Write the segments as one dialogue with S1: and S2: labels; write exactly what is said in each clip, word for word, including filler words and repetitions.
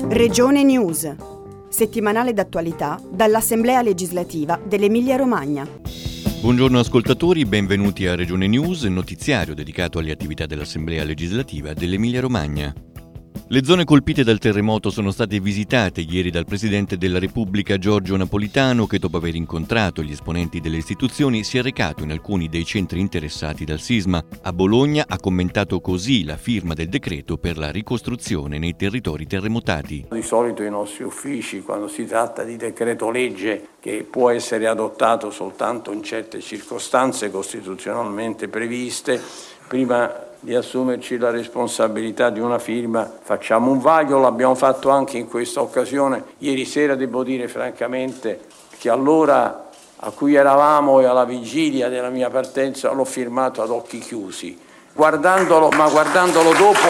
S1: Regione News, settimanale d'attualità dall'Assemblea legislativa dell'Emilia-Romagna.
S2: Buongiorno ascoltatori, benvenuti a Regione News, notiziario dedicato alle attività dell'Assemblea legislativa dell'Emilia-Romagna. Le zone colpite dal terremoto sono state visitate ieri dal Presidente della Repubblica Giorgio Napolitano, che dopo aver incontrato gli esponenti delle istituzioni si è recato in alcuni dei centri interessati dal sisma. A Bologna ha commentato così la firma del decreto per la ricostruzione nei territori terremotati.
S3: Di solito i nostri uffici, quando si tratta di decreto legge che può essere adottato soltanto in certe circostanze costituzionalmente previste, prima di assumerci la responsabilità di una firma facciamo un vaglio, l'abbiamo fatto anche in questa occasione. Ieri sera devo dire francamente che all'ora a cui eravamo e alla vigilia della mia partenza l'ho firmato ad occhi chiusi, guardandolo, ma guardandolo dopo.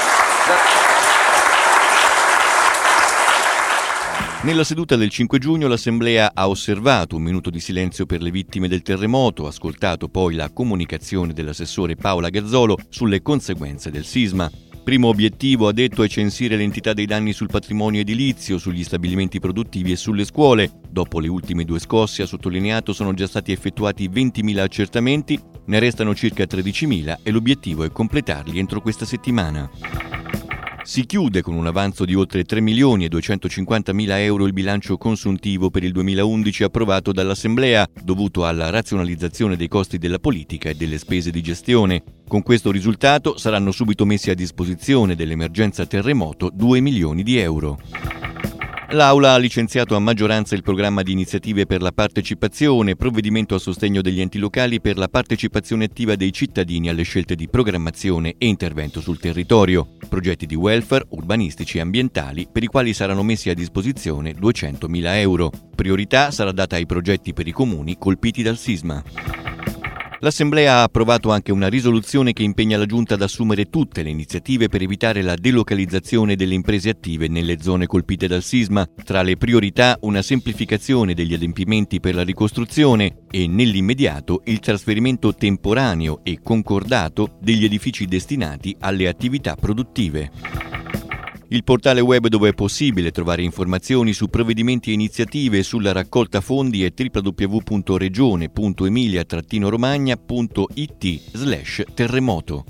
S2: Nella seduta del cinque giugno l'Assemblea ha osservato un minuto di silenzio per le vittime del terremoto, ascoltato poi la comunicazione dell'assessore Paola Gazzolo sulle conseguenze del sisma. Primo obiettivo, ha detto, è censire l'entità dei danni sul patrimonio edilizio, sugli stabilimenti produttivi e sulle scuole. Dopo le ultime due scosse, ha sottolineato, sono già stati effettuati ventimila accertamenti, ne restano circa tredicimila e l'obiettivo è completarli entro questa settimana. Si chiude con un avanzo di oltre tre milioni e duecentocinquantamila euro il bilancio consuntivo per il duemilaundici approvato dall'Assemblea, dovuto alla razionalizzazione dei costi della politica e delle spese di gestione. Con questo risultato saranno subito messi a disposizione dell'emergenza terremoto due milioni di euro. L'Aula ha licenziato a maggioranza il programma di iniziative per la partecipazione, provvedimento a sostegno degli enti locali per la partecipazione attiva dei cittadini alle scelte di programmazione e intervento sul territorio, progetti di welfare, urbanistici e ambientali per i quali saranno messi a disposizione duecentomila euro. Priorità sarà data ai progetti per i comuni colpiti dal sisma. L'Assemblea ha approvato anche una risoluzione che impegna la Giunta ad assumere tutte le iniziative per evitare la delocalizzazione delle imprese attive nelle zone colpite dal sisma. Tra le priorità una semplificazione degli adempimenti per la ricostruzione e nell'immediato il trasferimento temporaneo e concordato degli edifici destinati alle attività produttive. Il portale web dove è possibile trovare informazioni su provvedimenti e iniziative sulla raccolta fondi è w w w punto regione punto emilia romagna punto i t slash terremoto.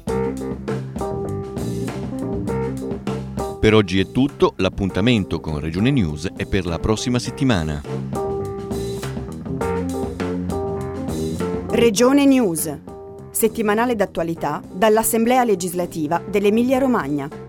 S2: Per oggi è tutto, l'appuntamento con Regione News è per la prossima settimana.
S1: Regione News, settimanale d'attualità dall'Assemblea legislativa dell'Emilia-Romagna.